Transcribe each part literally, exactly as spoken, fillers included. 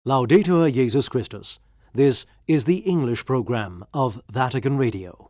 Laudetur Jesus Christus. This is the English program of Vatican Radio.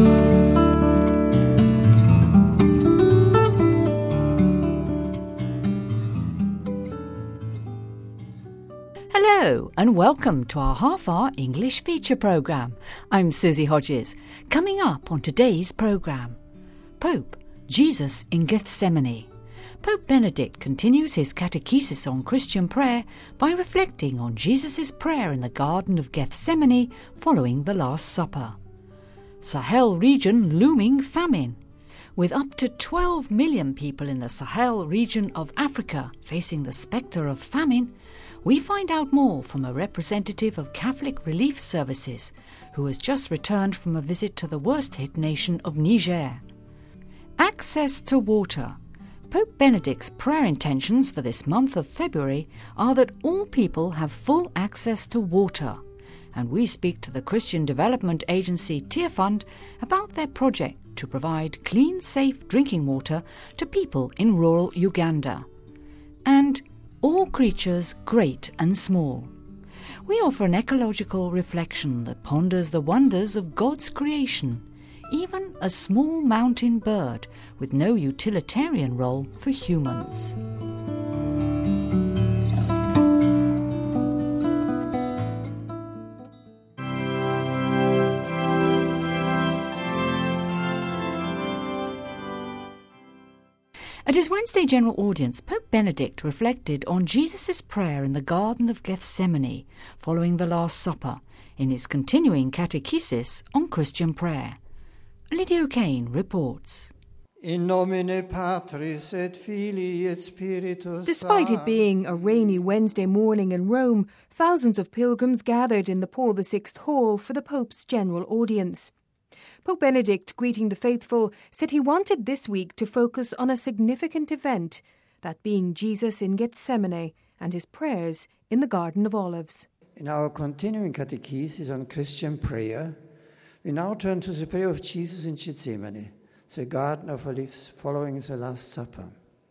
Hello and welcome to our half-hour English feature programme. I'm Susie Hodges. Coming up on today's programme, Pope, Jesus in Gethsemane. Pope Benedict continues his catechesis on Christian prayer by reflecting on Jesus' prayer in the Garden of Gethsemane following the Last Supper. Sahel region looming famine. With up to twelve million people in the Sahel region of Africa facing the spectre of famine, we find out more from a representative of Catholic Relief Services who has just returned from a visit to the worst-hit nation of Niger. Access to water. Pope Benedict's prayer intentions for this month of February are that all people have full access to water, and we speak to the Christian development agency Tearfund about their project to provide clean, safe drinking water to people in rural Uganda. And all creatures great and small. We offer an ecological reflection that ponders the wonders of God's creation, even a small mountain bird with no utilitarian role for humans. At his Wednesday general audience, Pope Benedict reflected on Jesus' prayer in the Garden of Gethsemane following the Last Supper in his continuing catechesis on Christian prayer. Lydia O'Kane reports. In nomine Patris et Filii et Spiritus. Despite it being a rainy Wednesday morning in Rome, thousands of pilgrims gathered in the Paul the Sixth Hall for the Pope's general audience. Pope Benedict, greeting the faithful, said he wanted this week to focus on a significant event, that being Jesus in Gethsemane and his prayers in the Garden of Olives. In our continuing catechesis on Christian prayer, we now turn to the prayer of Jesus in Gethsemane, the Garden of Olives following the Last Supper.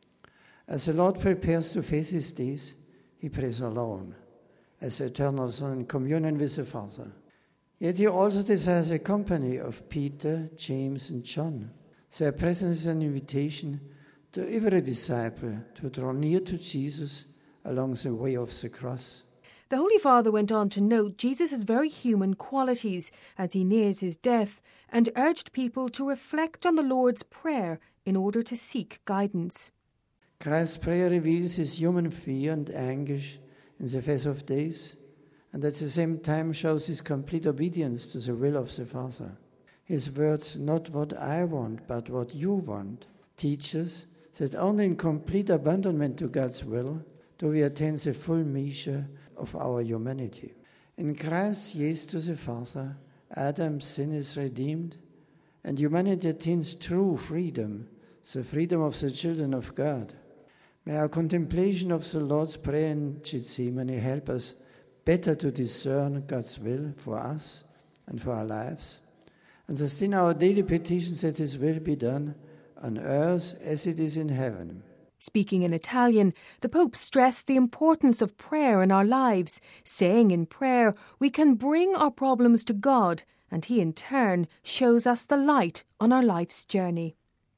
As the Lord prepares to face his death, he prays alone, as the eternal Son in communion with the Father. Yet he also desires the company of Peter, James, and John. Their presence is an invitation to every disciple to draw near to Jesus along the way of the cross. The Holy Father went on to note Jesus' very human qualities as he nears his death and urged people to reflect on the Lord's Prayer in order to seek guidance. Christ's prayer reveals his human fear and anguish in the face of death, and at the same time shows his complete obedience to the will of the Father. His words, "Not what I want, but what you want," teach us that only in complete abandonment to God's will do we attain the full measure of our humanity. In Christ's yes to the Father, Adam's sin is redeemed, and humanity attains true freedom, the freedom of the children of God. May our contemplation of the Lord's Prayer in Gethsemane help us better to discern God's will for us and for our lives, and sustain our daily petitions that his will be done on earth as it is in heaven. Speaking in Italian, the Pope stressed the importance of prayer in our lives, saying in prayer we can bring our problems to God, and he in turn shows us the light on our life's journey.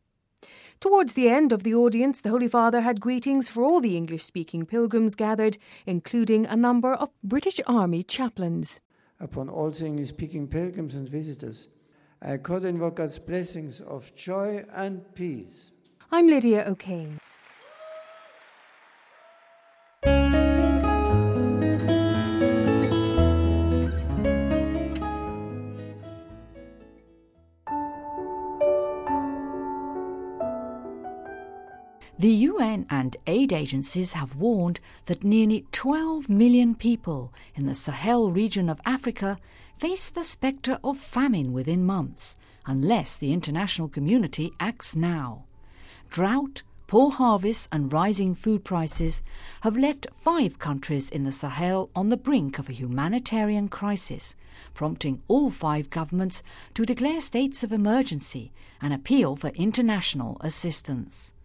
Towards the end of the audience, the Holy Father had greetings for all the English-speaking pilgrims gathered, including a number of British Army chaplains. Upon all the English-speaking pilgrims and visitors, I could invoke God's blessings of joy and peace. I'm Lydia O'Kane. The U N and aid agencies have warned that nearly twelve million people in the Sahel region of Africa face the spectre of famine within months, unless the international community acts now. Drought, poor harvests and rising food prices have left five countries in the Sahel on the brink of a humanitarian crisis, prompting all five governments to declare states of emergency and appeal for international assistance.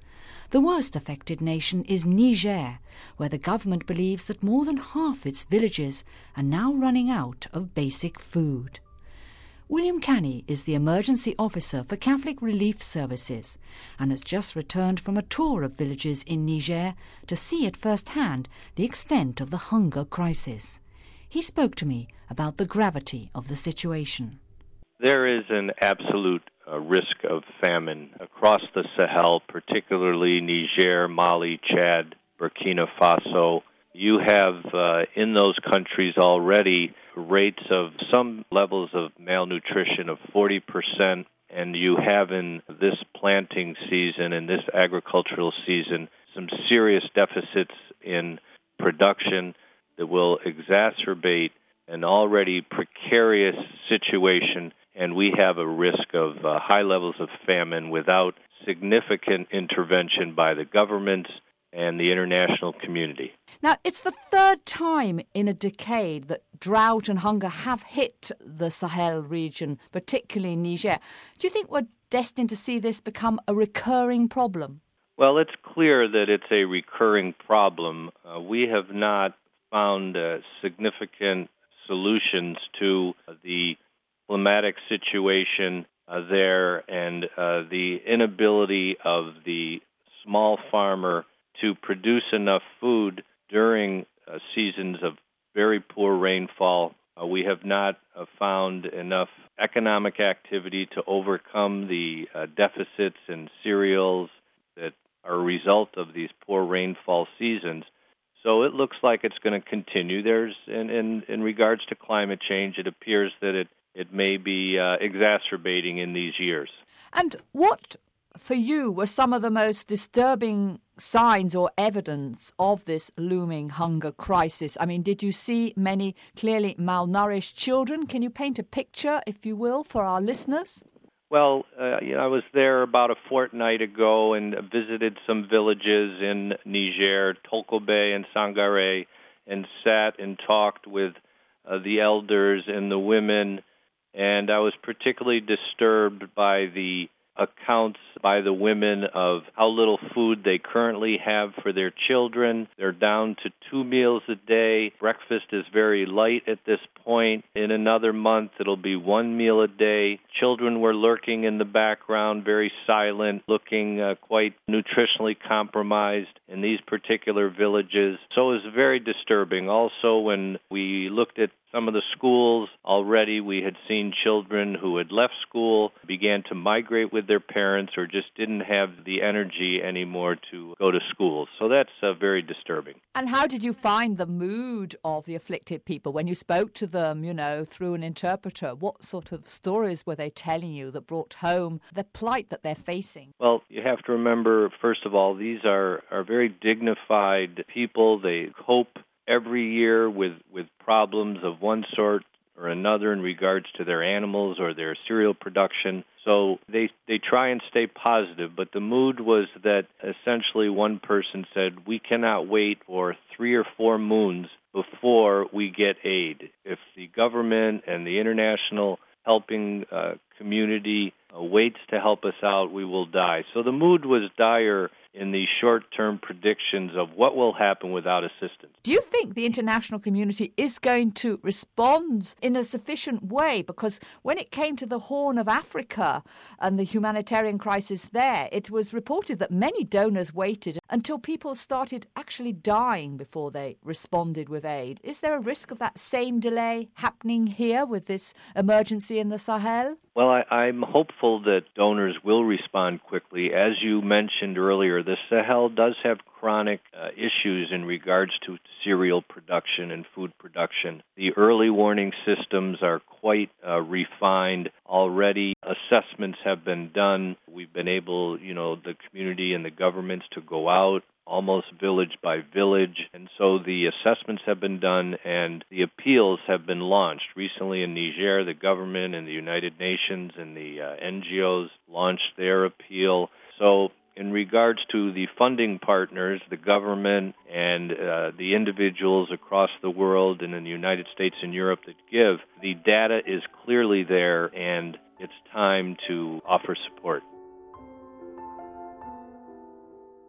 The worst affected nation is Niger, where the government believes that more than half its villages are now running out of basic food. William Canny is the emergency officer for Catholic Relief Services and has just returned from a tour of villages in Niger to see at first hand the extent of the hunger crisis. He spoke to me about the gravity of the situation. There is an absolute uh, risk of famine across the Sahel, particularly Niger, Mali, Chad, Burkina Faso. You have uh, in those countries already rates of some levels of malnutrition of forty percent, and you have in this planting season, in this agricultural season, some serious deficits in production that will exacerbate an already precarious situation, and we have a risk of uh, high levels of famine without significant intervention by the governments and the international community. Now, it's the third time in a decade that drought and hunger have hit the Sahel region, particularly Niger. Do you think we're destined to see this become a recurring problem? Well, it's clear that it's a recurring problem. Uh, we have not found uh, significant solutions to the climatic situation uh, there and uh, the inability of the small farmer to produce enough food during uh, seasons of very poor rainfall. Uh, we have not uh, found enough economic activity to overcome the uh, deficits in cereals that are a result of these poor rainfall seasons. So it looks like it's going to continue. There's, in, in, in regards to climate change, it appears that it, it may be uh, exacerbating in these years. And what, for you, were some of the most disturbing signs or evidence of this looming hunger crisis? I mean, did you see many clearly malnourished children? Can you paint a picture, if you will, for our listeners? Well, uh, you know, I was there about a fortnight ago and visited some villages in Niger, Tolkobe and Sangare, and sat and talked with uh, the elders and the women. And I was particularly disturbed by the accounts by the women of how little food they currently have for their children. They're down to two meals a day. Breakfast is very light at this point. In another month, it'll be one meal a day. Children were lurking in the background, very silent, looking uh, quite nutritionally compromised in these particular villages. So it was very disturbing. Also, when we looked at some of the schools, already we had seen children who had left school, began to migrate with their parents, or just didn't have the energy anymore to go to school. So that's uh, very disturbing. And how did you find the mood of the afflicted people when you spoke to them, you know, through an interpreter? What sort of stories were they telling you that brought home the plight that they're facing? Well, you have to remember, first of all, these are, are very dignified people. They cope every year with, with problems of one sort or another in regards to their animals or their cereal production. So they they try and stay positive, but the mood was that essentially one person said, we cannot wait for three or four moons before we get aid. If the government and the international helping uh, community uh, waits to help us out, we will die. So the mood was dire in the short-term predictions of what will happen without assistance. Do you think the international community is going to respond in a sufficient way? Because when it came to the Horn of Africa and the humanitarian crisis there, it was reported that many donors waited until people started actually dying before they responded with aid. Is there a risk of that same delay happening here with this emergency in the Sahel? Well, I, I'm hopeful that donors will respond quickly. As you mentioned earlier, the Sahel does have chronic uh, issues in regards to cereal production and food production. The early warning systems are quite uh, refined already. Assessments have been done. We've been able, you know, the community and the governments to go out almost village by village. And so the assessments have been done and the appeals have been launched. Recently in Niger, the government and the United Nations and the uh, N G Os launched their appeal. So in regards to the funding partners, the government and uh, the individuals across the world and in the United States and Europe that give, the data is clearly there and it's time to offer support.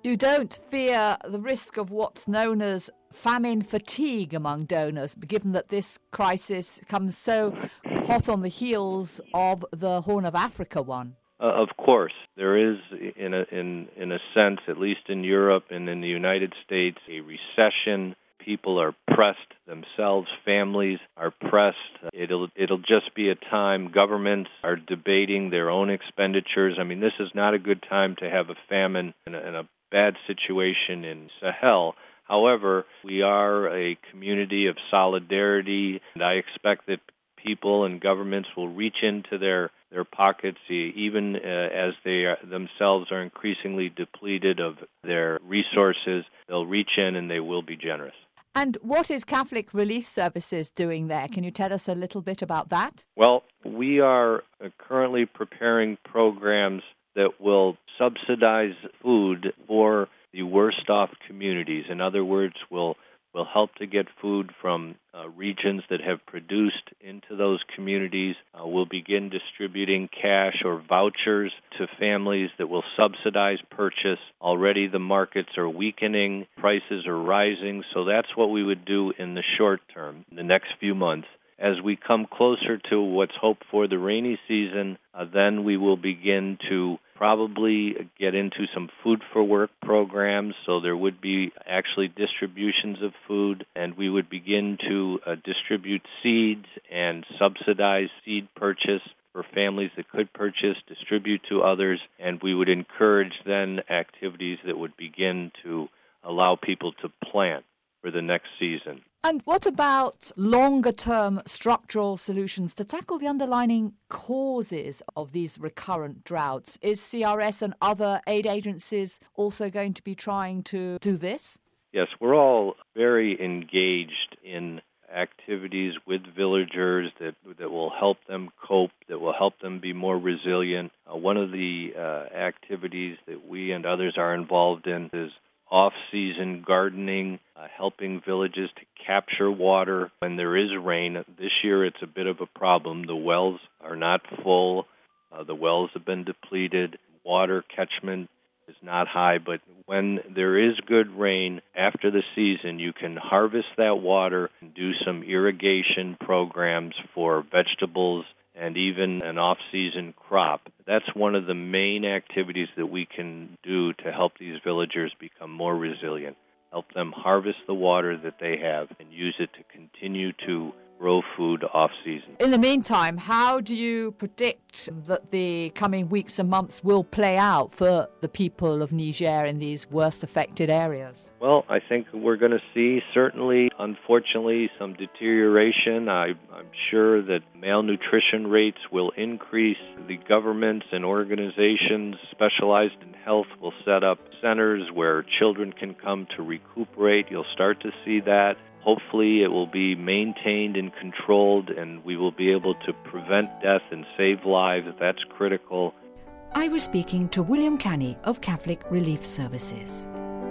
You don't fear the risk of what's known as famine fatigue among donors, given that this crisis comes so hot on the heels of the Horn of Africa one? Uh, of course, there is, in a, in, in a sense, at least in Europe and in the United States, a recession. People are pressed themselves, families are pressed. It'll it'll just be a time governments are debating their own expenditures. I mean, this is not a good time to have a famine and a, and a bad situation in Sahel. However, we are a community of solidarity, and I expect that people and governments will reach into their, their pockets, even uh, as they are, themselves are increasingly depleted of their resources. They'll reach in and they will be generous. And what is Catholic Relief Services doing there? Can you tell us a little bit about that? Well, we are currently preparing programs that will subsidize food for the worst-off communities. In other words, will will help to get food from uh, regions that have produced into those communities. Uh, we'll begin distributing cash or vouchers to families that will subsidize purchase. Already the markets are weakening, prices are rising, so that's what we would do in the short term, the next few months. As we come closer to what's hoped for the rainy season, uh, then we will begin to probably get into some food for work programs, so there would be actually distributions of food, and we would begin to uh, distribute seeds and subsidize seed purchase for families that could purchase, distribute to others, and we would encourage then activities that would begin to allow people to plant for the next season. And what about longer-term structural solutions to tackle the underlying causes of these recurrent droughts? Is C R S and other aid agencies also going to be trying to do this? Yes, we're all very engaged in activities with villagers that that will help them cope, that will help them be more resilient. Uh, one of the uh, activities that we and others are involved in is off-season gardening, uh, helping villages to capture water when there is rain. This year it's a bit of a problem. The wells are not full. Uh, the wells have been depleted. Water catchment is not high, but when there is good rain after the season, you can harvest that water and do some irrigation programs for vegetables and even an off-season crop. That's one of the main activities that we can do to help these villagers become more resilient, help them harvest the water that they have and use it to continue to grow food off-season. In the meantime, how do you predict that the coming weeks and months will play out for the people of Niger in these worst affected areas? Well, I think we're going to see, certainly, unfortunately, some deterioration. I, I'm sure that malnutrition rates will increase. The governments and organizations specialized in health will set up centers where children can come to recuperate. You'll start to see that. Hopefully it will be maintained and controlled, and we will be able to prevent death and save lives. That's critical. I was speaking to William Canny of Catholic Relief Services.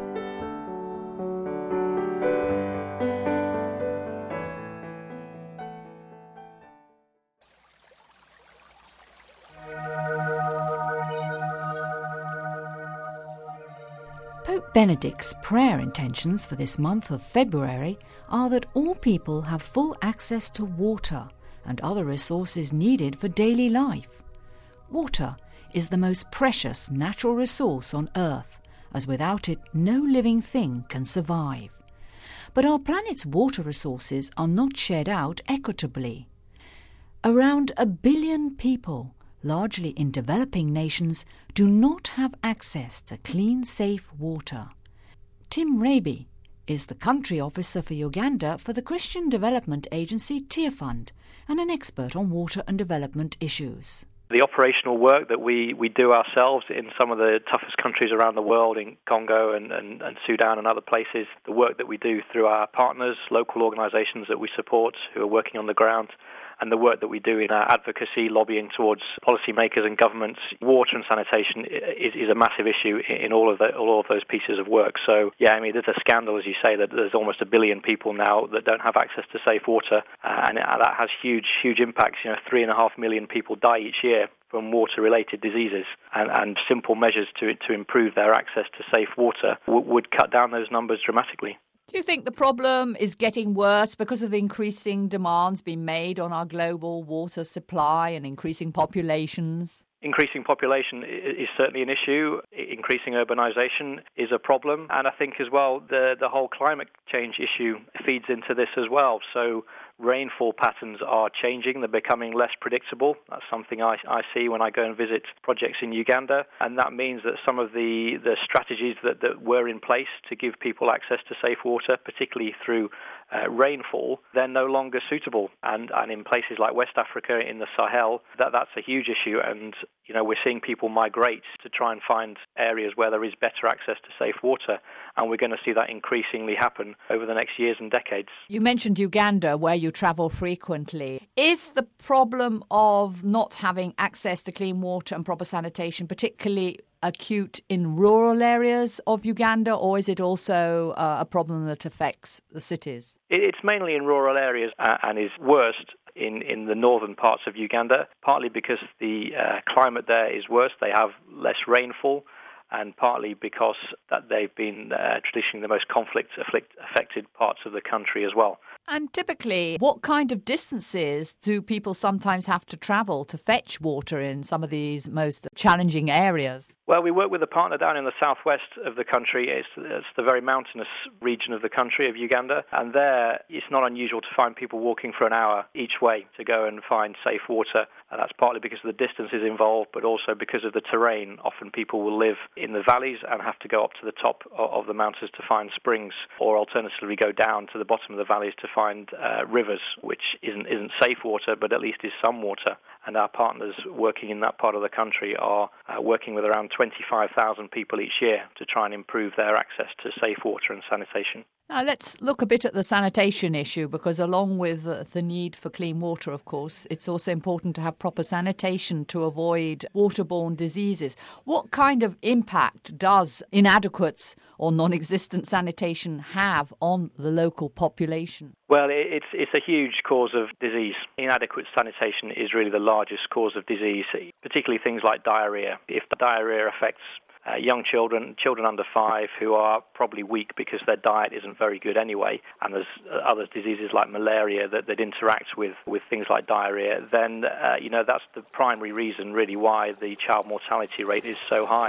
Pope Benedict's prayer intentions for this month of February are that all people have full access to water and other resources needed for daily life. Water is the most precious natural resource on Earth, as without it no living thing can survive. But our planet's water resources are not shared out equitably. Around a billion people, largely in developing nations, do not have access to clean, safe water. Tim Raby is the country officer for Uganda for the Christian development agency Tear Fund and an expert on water and development issues. The operational work that we, we do ourselves in some of the toughest countries around the world, in Congo and, and, and Sudan and other places, the work that we do through our partners, local organisations that we support who are working on the ground, and the work that we do in our advocacy, lobbying towards policymakers and governments, water and sanitation is, is a massive issue in all of the, all of those pieces of work. So, yeah, I mean, there's a scandal, as you say, that there's almost a billion people now that don't have access to safe water, uh, and that has huge, huge impacts. You know, three and a half million people die each year from water-related diseases, and, and simple measures to to improve their access to safe water w- would cut down those numbers dramatically. Do you think the problem is getting worse because of the increasing demands being made on our global water supply and increasing populations? Increasing population is certainly an issue. Increasing urbanization is a problem. And I think as well, the, the whole climate change issue feeds into this as well. So rainfall patterns are changing. They're becoming less predictable. That's something I, I see when I go and visit projects in Uganda. And that means that some of the, the strategies that, that were in place to give people access to safe water, particularly through uh, rainfall, they're no longer suitable. And, and in places like West Africa, in the Sahel, that, that's a huge issue. And you know, we're seeing people migrate to try and find areas where there is better access to safe water, and we're going to see that increasingly happen over the next years and decades. You mentioned Uganda, where you travel frequently. Is the problem of not having access to clean water and proper sanitation particularly acute in rural areas of Uganda, or is it also uh, a problem that affects the cities? It's mainly in rural areas uh, and is worst in, in the northern parts of Uganda, partly because the uh, climate there is worse. They have less rainfall, and partly because that they've been uh, traditionally the most conflict-affected parts of the country as well. And typically, what kind of distances do people sometimes have to travel to fetch water in some of these most challenging areas? Well, we work with a partner down in the southwest of the country. It's, it's the very mountainous region of the country of Uganda. And there, it's not unusual to find people walking for an hour each way to go and find safe water. And that's partly because of the distances involved, but also because of the terrain. Often people will live in the valleys and have to go up to the top of the mountains to find springs, or alternatively go down to the bottom of the valleys to find uh, rivers, which isn't isn't safe water, but at least is some water. And our partners working in that part of the country are uh, working with around twenty-five thousand people each year to try and improve their access to safe water and sanitation. Now, let's look a bit at the sanitation issue, because along with the need for clean water, of course, it's also important to have proper sanitation to avoid waterborne diseases. What kind of impact does inadequate or non-existent sanitation have on the local population? Well, it's it's a huge cause of disease. Inadequate sanitation is really the largest cause of disease, particularly things like diarrhea. If the diarrhea affects Uh, young children, children under five, who are probably weak because their diet isn't very good anyway, and there's uh, other diseases like malaria that, that interact with, with things like diarrhea, then, uh, you know, that's the primary reason really why the child mortality rate is so high.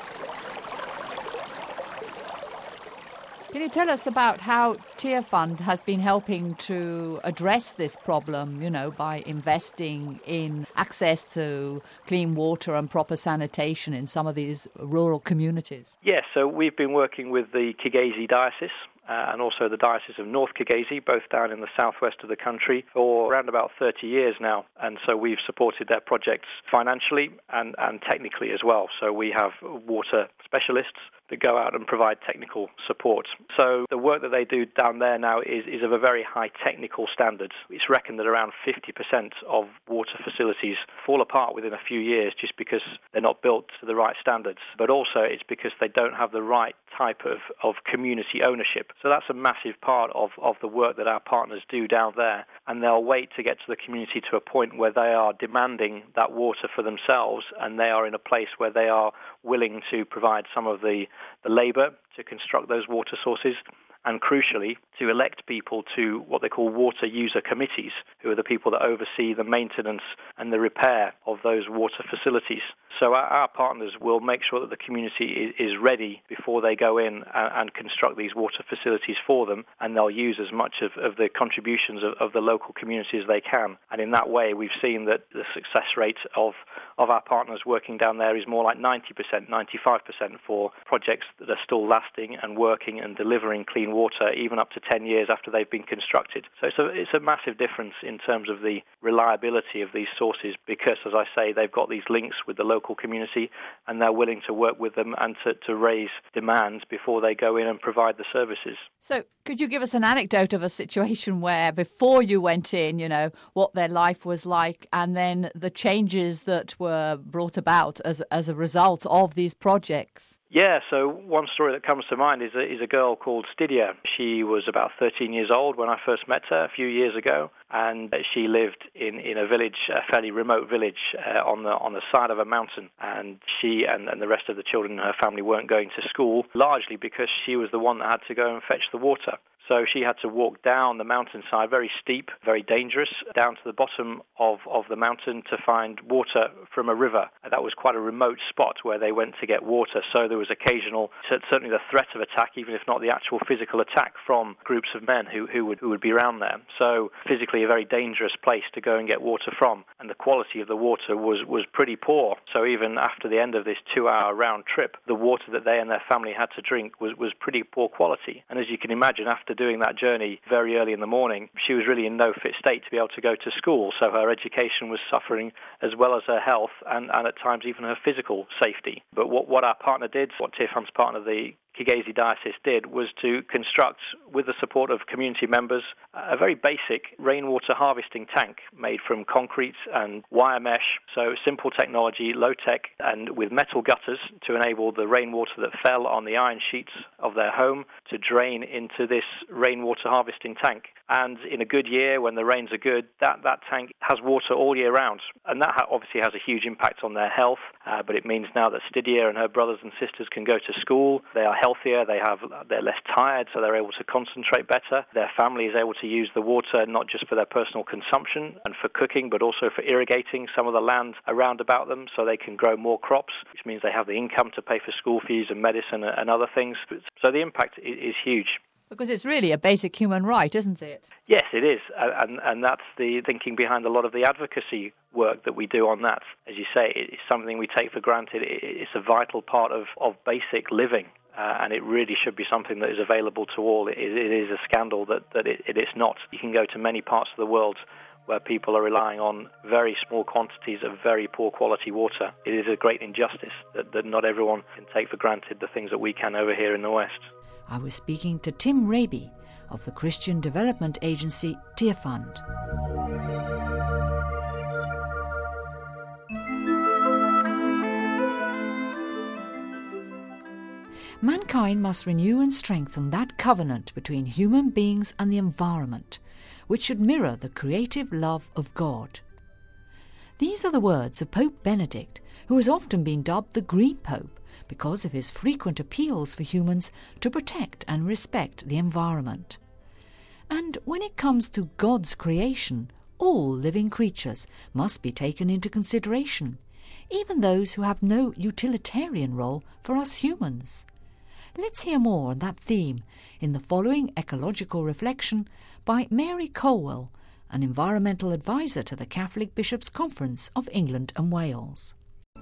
Can you tell us about how Tearfund has been helping to address this problem, you know, by investing in access to clean water and proper sanitation in some of these rural communities? Yes, so we've been working with the Kigezi Diocese uh, and also the Diocese of North Kigezi, both down in the southwest of the country, for around about thirty years now. And so we've supported their projects financially and, and technically as well. So we have water specialists that go out and provide technical support. So the work that they do down there now is, is of a very high technical standard. It's reckoned that around fifty percent of water facilities fall apart within a few years just because they're not built to the right standards. But also it's because they don't have the right type of, of community ownership. So that's a massive part of, of the work that our partners do down there. And they'll wait to get to the community to a point where they are demanding that water for themselves, and they are in a place where they are willing to provide some of the the labour to construct those water sources, and crucially, to elect people to what they call water user committees, who are the people that oversee the maintenance and the repair of those water facilities. So our, our partners will make sure that the community is, is ready before they go in and, and construct these water facilities for them, and they'll use as much of, of the contributions of, of the local community as they can. And in that way, we've seen that the success rate of, of our partners working down there is more like ninety percent, ninety-five percent for projects that are still lasting and working and delivering clean water even up to ten years after they've been constructed. So it's a, it's a massive difference in terms of the reliability of these sources, because, as I say, they've got these links with the local community and they're willing to work with them and to, to raise demands before they go in and provide the services. So could you give us an anecdote of a situation where before you went in, you know, what their life was like, and then the changes that were brought about as as a result of these projects? Yeah, so one story that comes to mind is a, is a girl called Stydia. She was about thirteen years old when I first met her a few years ago, and she lived in, in a village, a fairly remote village uh, on the on the side of a mountain. And she and, and the rest of the children in her family weren't going to school, largely because she was the one that had to go and fetch the water. So she had to walk down the mountainside, very steep, very dangerous, down to the bottom of, of the mountain to find water from a river. And that was quite a remote spot where they went to get water. So there was occasional, certainly the threat of attack, even if not the actual physical attack from groups of men who, who would who would be around there. So physically a very dangerous place to go and get water from. And the quality of the water was, was pretty poor. So even after the end of this two-hour round trip, the water that they and their family had to drink was, was pretty poor quality. And as you can imagine, after doing that journey very early in the morning, she was really in no fit state to be able to go to school. So her education was suffering as well as her health and, and at times even her physical safety. But what, what our partner did, what Tearfund's partner, the Kigezi Diocese, did was to construct, with the support of community members, a very basic rainwater harvesting tank made from concrete and wire mesh. So simple technology, low tech, and with metal gutters to enable the rainwater that fell on the iron sheets of their home to drain into this rainwater harvesting tank. And in a good year, when the rains are good, that, that tank has water all year round. And that obviously has a huge impact on their health, uh, but it means now that Stydia and her brothers and sisters can go to school. They are healthier, they have, they're less tired, so they're able to concentrate better. Their family is able to use the water not just for their personal consumption and for cooking, but also for irrigating some of the land around about them so they can grow more crops, which means they have the income to pay for school fees and medicine and other things. So the impact is huge. Because it's really a basic human right, isn't it? Yes, it is. And, and that's the thinking behind a lot of the advocacy work that we do on that. As you say, it's something we take for granted. It's a vital part of, of basic living. Uh, and it really should be something that is available to all. It, it is a scandal that, that it, it is not. You can go to many parts of the world where people are relying on very small quantities of very poor quality water. It is a great injustice that, that not everyone can take for granted the things that we can over here in the West. I was speaking to Tim Raby of the Christian development agency Tearfund. Mankind must renew and strengthen that covenant between human beings and the environment, which should mirror the creative love of God. These are the words of Pope Benedict, who has often been dubbed the Green Pope, because of his frequent appeals for humans to protect and respect the environment. And when it comes to God's creation, all living creatures must be taken into consideration, even those who have no utilitarian role for us humans. Let's hear more on that theme in the following ecological reflection by Mary Colwell, an environmental advisor to the Catholic Bishops' Conference of England and Wales.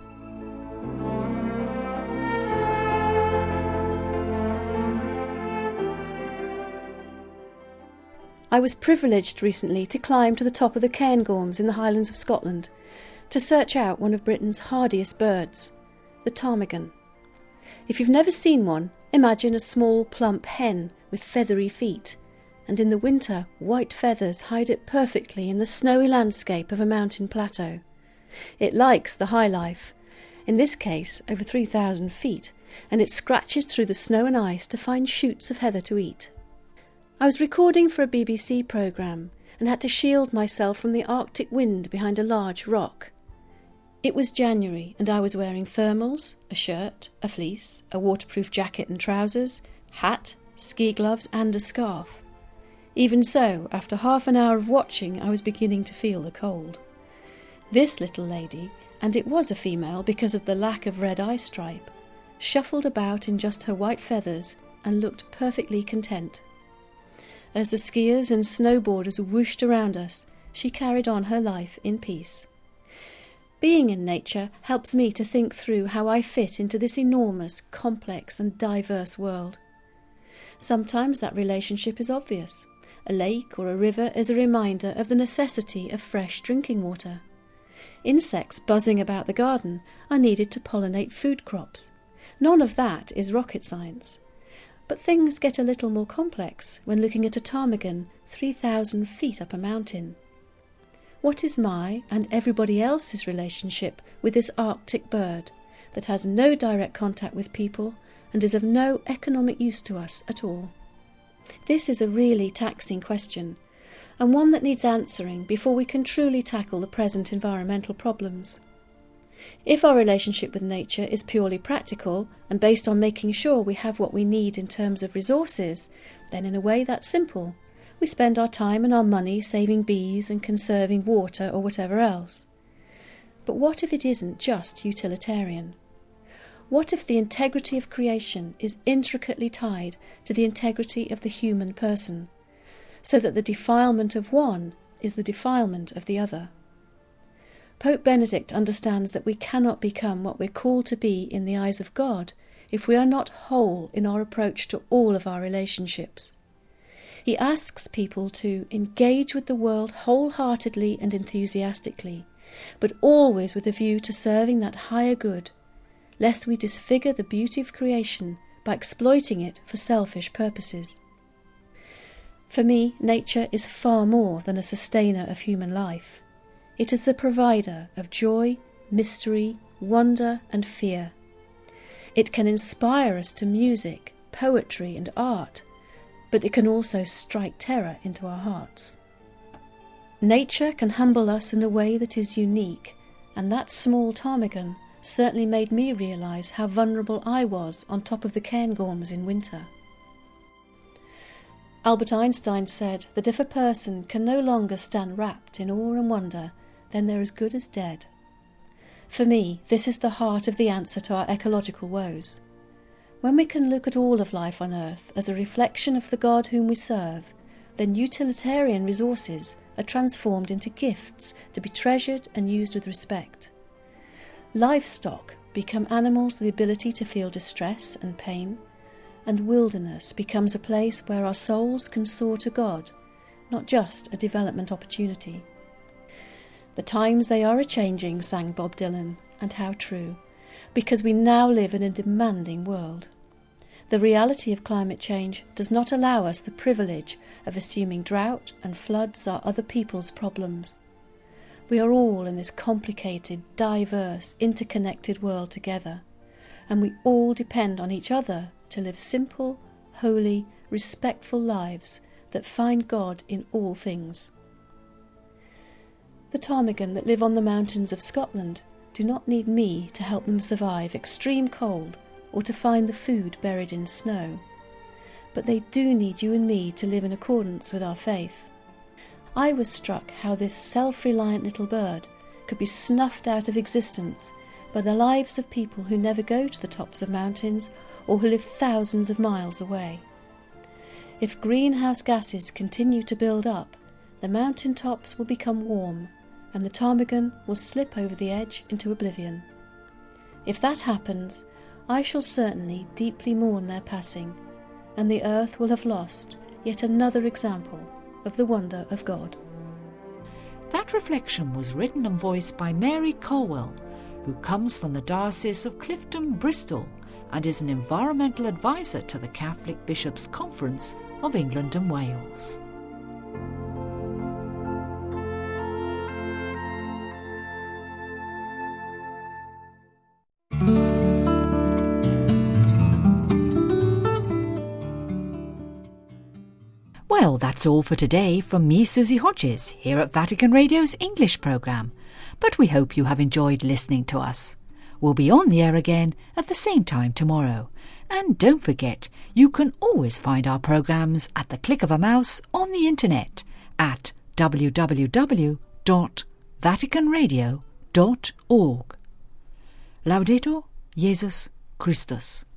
I was privileged recently to climb to the top of the Cairngorms in the Highlands of Scotland to search out one of Britain's hardiest birds, the ptarmigan. If you've never seen one, imagine a small plump hen with feathery feet, and in the winter white feathers hide it perfectly in the snowy landscape of a mountain plateau. It likes the high life, in this case over three thousand feet, and it scratches through the snow and ice to find shoots of heather to eat. I was recording for a B B C programme and had to shield myself from the Arctic wind behind a large rock. It was January and I was wearing thermals, a shirt, a fleece, a waterproof jacket and trousers, hat, ski gloves and a scarf. Even so, after half an hour of watching, I was beginning to feel the cold. This little lady, and it was a female because of the lack of red eye stripe, shuffled about in just her white feathers and looked perfectly content. As the skiers and snowboarders whooshed around us, she carried on her life in peace. Being in nature helps me to think through how I fit into this enormous, complex and diverse world. Sometimes that relationship is obvious. A lake or a river is a reminder of the necessity of fresh drinking water. Insects buzzing about the garden are needed to pollinate food crops. None of that is rocket science. But things get a little more complex when looking at a ptarmigan three thousand feet up a mountain. What is my and everybody else's relationship with this Arctic bird, that has no direct contact with people and is of no economic use to us at all? This is a really taxing question, and one that needs answering before we can truly tackle the present environmental problems. If our relationship with nature is purely practical and based on making sure we have what we need in terms of resources, then in a way that's simple. We spend our time and our money saving bees and conserving water or whatever else. But what if it isn't just utilitarian? What if the integrity of creation is intricately tied to the integrity of the human person, so that the defilement of one is the defilement of the other? Pope Benedict understands that we cannot become what we're called to be in the eyes of God if we are not whole in our approach to all of our relationships. He asks people to engage with the world wholeheartedly and enthusiastically, but always with a view to serving that higher good, lest we disfigure the beauty of creation by exploiting it for selfish purposes. For me, nature is far more than a sustainer of human life. It is the provider of joy, mystery, wonder and fear. It can inspire us to music, poetry and art, but it can also strike terror into our hearts. Nature can humble us in a way that is unique, and that small ptarmigan certainly made me realise how vulnerable I was on top of the cairngorms in winter. Albert Einstein said that if a person can no longer stand wrapped in awe and wonder, then they're as good as dead. For me, this is the heart of the answer to our ecological woes. When we can look at all of life on Earth as a reflection of the God whom we serve, then utilitarian resources are transformed into gifts to be treasured and used with respect. Livestock become animals with the ability to feel distress and pain, and wilderness becomes a place where our souls can soar to God, not just a development opportunity. The times they are a-changing, sang Bob Dylan, and how true, because we now live in a demanding world. The reality of climate change does not allow us the privilege of assuming drought and floods are other people's problems. We are all in this complicated, diverse, interconnected world together, and we all depend on each other to live simple, holy, respectful lives that find God in all things. The ptarmigan that live on the mountains of Scotland do not need me to help them survive extreme cold or to find the food buried in snow. But they do need you and me to live in accordance with our faith. I was struck how this self-reliant little bird could be snuffed out of existence by the lives of people who never go to the tops of mountains or who live thousands of miles away. If greenhouse gases continue to build up, the mountain tops will become warm and the ptarmigan will slip over the edge into oblivion. If that happens, I shall certainly deeply mourn their passing, and the earth will have lost yet another example of the wonder of God. That reflection was written and voiced by Mary Colwell, who comes from the Diocese of Clifton, Bristol, and is an environmental advisor to the Catholic Bishops' Conference of England and Wales. Well, that's all for today from me, Susie Hodges, here at Vatican Radio's English programme. But we hope you have enjoyed listening to us. We'll be on the air again at the same time tomorrow. And don't forget, you can always find our programmes at the click of a mouse on the internet at w w w dot vatican radio dot org. Laudetur Jesus Christus.